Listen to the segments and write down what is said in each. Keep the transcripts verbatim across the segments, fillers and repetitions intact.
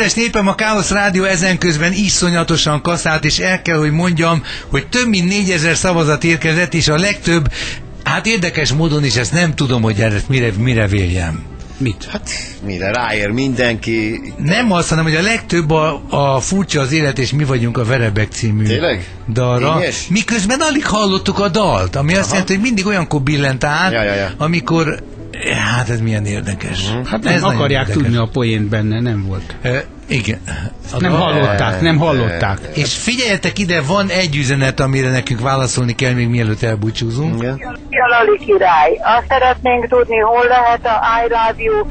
Kedves népem, a Káosz Rádió ezen közben iszonyatosan kaszált, és el kell, hogy mondjam, hogy több mint négyezer szavazat érkezett, és a legtöbb, hát érdekes módon is ezt nem tudom, hogy ezt mire, mire véljem. Mit? Hát mire ráér mindenki. Nem azt, hanem hogy a legtöbb a, a Furcsa az élet, és mi vagyunk a Verebek című Tényleg? dalra. Ényes? Miközben alig hallottuk a dalt, ami azt Aha. jelenti, hogy mindig olyankor billent át, Ja, ja, ja. amikor... Hát ez milyen érdekes. Uh-huh. Hát nem ez akarják érdekes. tudni a poént benne, nem volt. E, igen. Nem hallották, nem hallották. És figyeljetek ide, van egy üzenet, amire nekünk válaszolni kell, még mielőtt elbúcsúzunk. Igen. Jalali király. Azt szeretnénk tudni, hol lehet a iRádió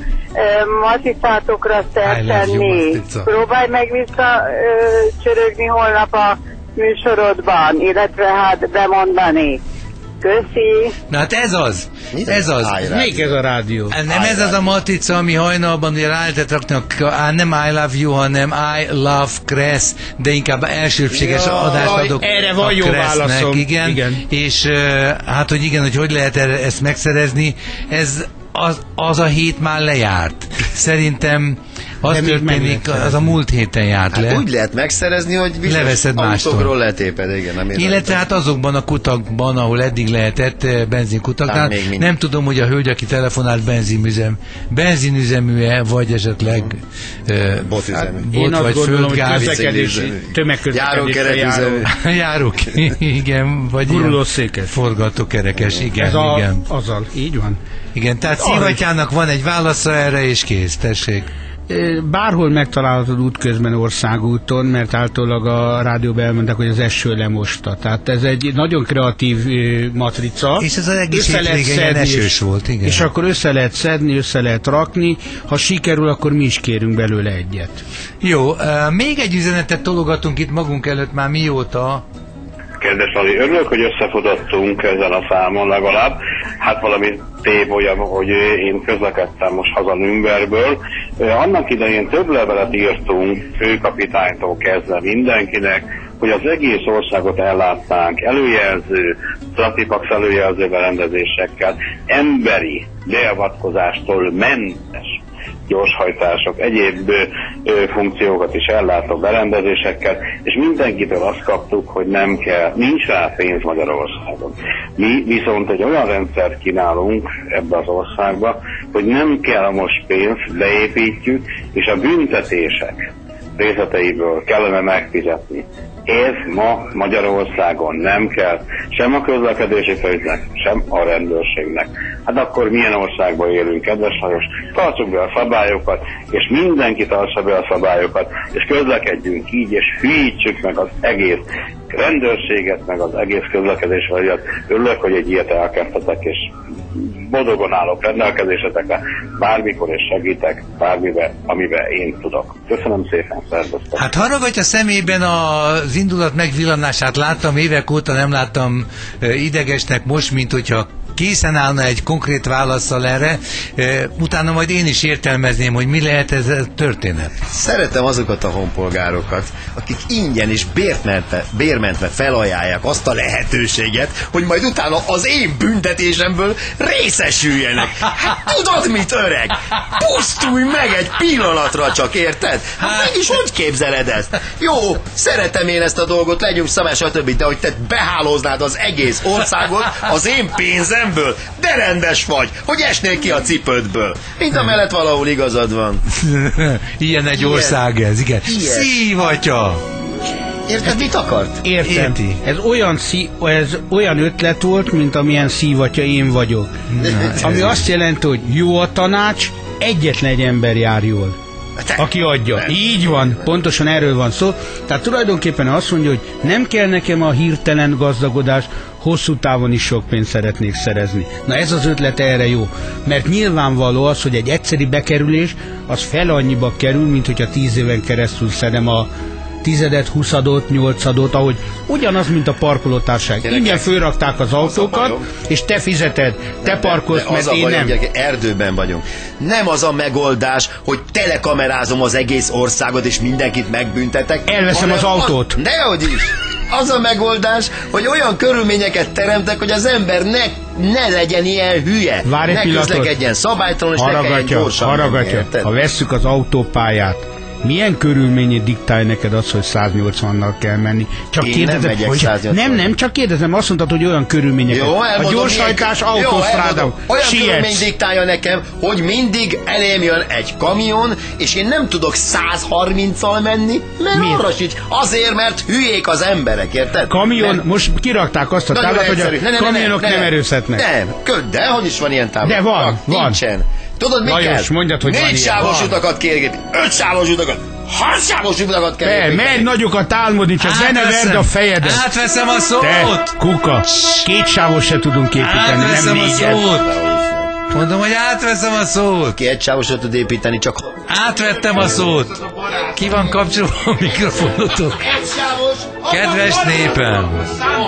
matricátokra szert tenni. Próbálj meg visszacsörögni holnap a műsorodban, illetve hát bemondani. Köszi. Na hát ez az. Ez az. Melyik ez a rádió? Nem ez az a matrica, ami hajnalban ugye rá lehetett rakni, a, nem I love you, hanem I love Kressz, de inkább elsőbséges Ja, adást adok erre van a jó Kressznek, válaszom. igen. Igen. És hát, hogy igen, hogy hogy lehet erre, ezt megszerezni, ez az, az a hét már lejárt. Szerintem az De történik, az a múlt héten járt Hát le. úgy lehet megszerezni, hogy Leveszed mástól. autókról letéped, igen. Nem Illetve hát azokban a kutakban, ahol eddig lehetett benzinkutaknál. Nem tudom, hogy a hölgy, aki telefonált benzinüzem, benzinüzemű-e, vagy esetleg uh, botüzemű. bot vagy földgáz. Tömegközlekedésre járó. Járok, igen, vagy gurulószékes. Forgatókerekes, igen, Ez a, igen. azzal, így van. Igen, tehát Szívatyának van egy válasza erre, és kész, tessék. Bárhol megtalálhatod útközben országúton, mert általában a rádióban elmondták, hogy az eső lemosta. Tehát ez egy nagyon kreatív matrica. És ez az egész hétvége esős volt, igen. És akkor össze lehet szedni, össze lehet rakni. Ha sikerül, akkor mi is kérünk belőle egyet. Jó, uh, még egy üzenetet tologatunk itt magunk előtt már mióta. Kedves Ali, örülök, hogy összefutottunk ezen a számon legalább. Hát valami tévolya, hogy én közlekedtem most haza Nürnbergből. Annak idején több levelet írtunk főkapitánytól kezdve mindenkinek, hogy az egész országot ellátnánk előjelző, Stratipax előjelző berendezésekkel, emberi beavatkozástól mentes gyorshajtások, egyéb ö, ö, funkciókat is ellátó berendezésekkel, és mindenkitől azt kaptuk, hogy nem kell, nincs rá pénz Magyarországon. Mi viszont egy olyan rendszert kínálunk ebbe az országba, hogy nem kell most pénzt, beépítjük, és a büntetések részleteiből kellene megfizetni. Ez ma Magyarországon nem kell sem a közlekedési főügynek, sem a rendőrségnek. Hát akkor milyen országban élünk, kedves Lajos? Tartsuk be a szabályokat, és mindenki tartsa be a szabályokat, és közlekedjünk így, és hűítsük meg az egész rendőrséget, meg az egész közlekedés vagyat. Örülök, hogy egy ilyet elkezdtetek, és boldogan állok rendelkezésetekre, bármikor és segítek, bármiben, amiben én tudok. Köszönöm szépen, szervusztok! Hát haragudj, a szemében az indulat megvillanását láttam, évek óta nem láttam idegesnek most, mint hogyha készen állna egy konkrét válaszsal erre, utána majd én is értelmezném, hogy mi lehet ez a történet. Szeretem azokat a honpolgárokat, akik ingyen és bérmentve, bérmentve felajánlják azt a lehetőséget, hogy majd utána az én büntetésemből részesüljenek. Hát tudod mit, öreg? Pusztulj meg egy pillanatra csak, érted? Hát mégis hogy képzeled ezt? Jó, szeretem én ezt a dolgot, legyünk szamás, stb., de hogy te behálóznád az egész országot az én pénzem, de rendes vagy, hogy esnél ki a cipődből. Mint amellett valahol igazad van. Ilyen egy Ilyen. ország ez, igen. Szívatya! Érted, mit akart? Értem. Érti. Ez olyan, szí, ez olyan ötlet volt, mint amilyen szívatja én vagyok. Na, ami azt jelenti, hogy jó a tanács, egyetlen egy ember jár jól. Te, aki adja. Nem. Így van, pontosan erről van szó. Tehát tulajdonképpen azt mondja, hogy nem kell nekem a hirtelen gazdagodás, hosszú távon is sok pénzt szeretnék szerezni. Na ez az ötlet erre jó. Mert nyilvánvaló az, hogy egy egyszeri bekerülés, az fel annyiba kerül, mint hogyha tíz éven keresztül szedem a tizedet, huszadot, nyolcadot, ahogy ugyanaz, mint a parkolótárság. Ingyen fölrakták az autókat, és te fizeted, te parkolsz, mert én bajom, nem. Gyereke, erdőben vagyunk. Nem az a megoldás, hogy telekamerázom az egész országot, és mindenkit megbüntetek. Elveszem az autót. Az, dehogy is. Az a megoldás, hogy olyan körülményeket teremtek, hogy az ember ne, ne legyen ilyen hülye. Várj egy ne pillanatot. közlekedjen szabálytalan, és ne kelljen gyorsan. Haragatja, ha vesszük az autópályát, milyen körülményét diktálj neked az, hogy száznyolcvannal kell menni? Csak Én kérdezem, nem megyek hogy száznyolcvan. nem, nem, csak kérdezem, azt mondtad, hogy olyan körülményeket. Jó, a gyorshajtás, autósztrádam, olyan körülmény sietsz. diktálja nekem, hogy mindig elém jön egy kamion, és én nem tudok százharminccal menni, mert Miért? arra sincs. Azért, mert hülyék az emberek, érted? Kamion, Mert most kirakták azt a nagyon táblat, hogy a egyszerű. Ne, ne, ne, kamionok ne, ne, nem ne. erőszetnek. Nem, kö- de hogy is van ilyen táblat? De van, van. Nincsen. Tudod, mi Lajos, kell? mondjad, hogy van Négy ilyen. sávos Van. utakat kérgeti, öt sávos utakat, hat sávos utakat kell Te, építeni. menj nagyokat álmodni, csak be ne verd a fejedet. Átveszem a szót! Te, kuka, két sávos se tudunk építeni, nem Átveszem a négyet. szót! Mondom, hogy átveszem a szót! Ki egy sávosat tud építeni, csak Átvettem a szót! Ki van kapcsolva a mikrofonotok? Kedves népem!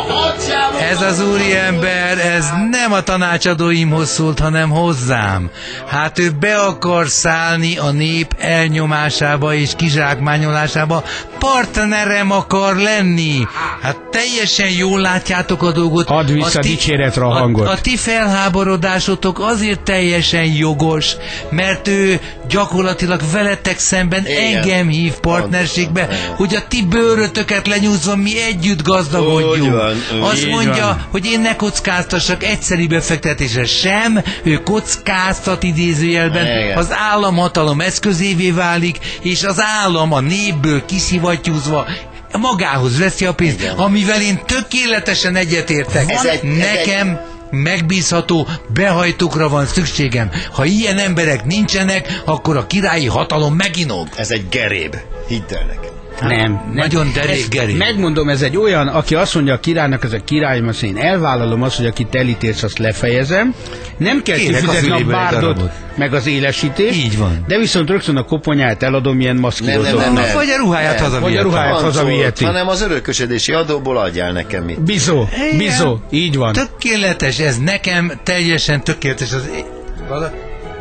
Ez az úriember, ez nem a tanácsadóimhoz szólt, hanem hozzám. Hát ő be akar szállni a nép elnyomásába és kizsákmányolásába. Partnerem akar lenni. Hát teljesen jól látjátok a dolgot. Add vissza A ti- dicséretre a hangot. A, a ti felháborodásotok azért teljesen jogos, mert ő gyakorlatilag veletek szemben Igen. engem hív partnerségbe, hogy a ti bőrötöket lenyúzva mi együtt gazdagodjunk. Úgy van, úgy Azt Így mondja, van. hogy én ne kockáztassak egyszeri befektetésre sem, ő kockáztat idézőjelben, Igen. az államhatalom eszközévé válik, és az állam a népből kiszivattyúzva magához veszi a pénzt, Igen. amivel én tökéletesen egyetértek. Ez egy- ez Nekem megbízható behajtókra van szükségem. Ha ilyen emberek nincsenek, akkor a királyi hatalom meginog. ez egy geréb. Hidd el nekem. Nem, nem. Nagyon derék, Ez- Geri. Megmondom, ez egy olyan, aki azt mondja a királynak, ez a királyom, azt én elvállalom azt, hogy akit elítélsz, azt lefejezem. Nem kell Kérek a kifizetni a fülébe egy bárdot, darabot. meg az élesítést. Így van. De viszont rögtön a koponyát eladom ilyen Nem, nem, maszkírozóknak. nem, nem. Vagy a ruháját Nem. hazavihetem. Vagy a ruháját Van hazaviheti. szólt, hanem az örökösödési adóból adjál nekem mit. Bizó, bizó, így van. Tökéletes, ez nekem teljesen tökéletes. Az... Vala...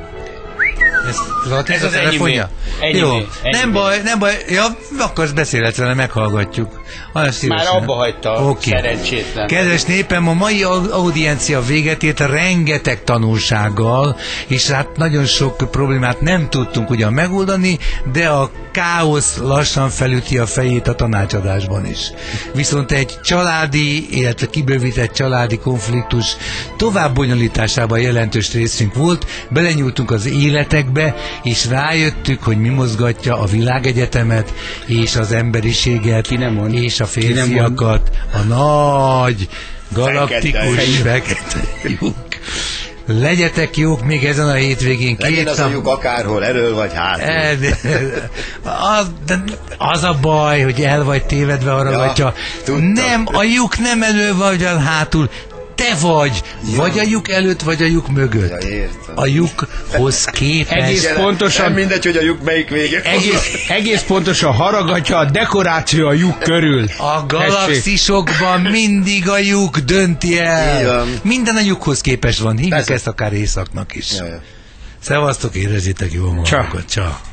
Ez, valaki Ez a az telefonja? enyémé. Jó, Enyémé. nem Enyémé. baj, nem baj. Ja, akkor beszélhetsz vele, meghallgatjuk. Olyan szívesen. abba hagyta a Oké. szerencsétlen. Kedves népem, a mai au- audiencia véget ért rengeteg tanulsággal, és hát nagyon sok problémát nem tudtunk ugyan megoldani, de a káosz lassan felüti a fejét a tanácsadásban is. Viszont egy családi, illetve kibővített családi konfliktus tovább bonyolításában jelentős részünk volt, belenyúltunk az életekbe, és rájöttük, hogy mi mozgatja a világegyetemet, és az emberiséget, Ki nem mond. és a Ki nem mond. férfiakat, a nagy, galaktikus, Fekete fekete lyuk. Legyetek jók még ezen a hétvégén. Legyen az a nap- lyuk akárhol, erről vagy hátul. Eh, de- Az, de az a baj, hogy el vagy tévedve arra, Ja, vagy csak tudtam. nem, a lyuk nem elő vagy el hátul, te vagy, vagy a lyuk előtt, vagy a lyuk mögött. Ja, értem. A lyukhoz képest. Egész Gyere, pontosan- Nem mindegy, hogy a lyuk melyik vége. Egész, egész pontosan haragatja a dekoráció a lyuk körül. A galaxisokban mindig a lyuk dönti el. Így van. Minden a lyukhoz képest van. Hívjuk Persze. ezt akár északnak is. Ja, ja. Szevasztok, érezzétek jól magatokat. Csá. Csá.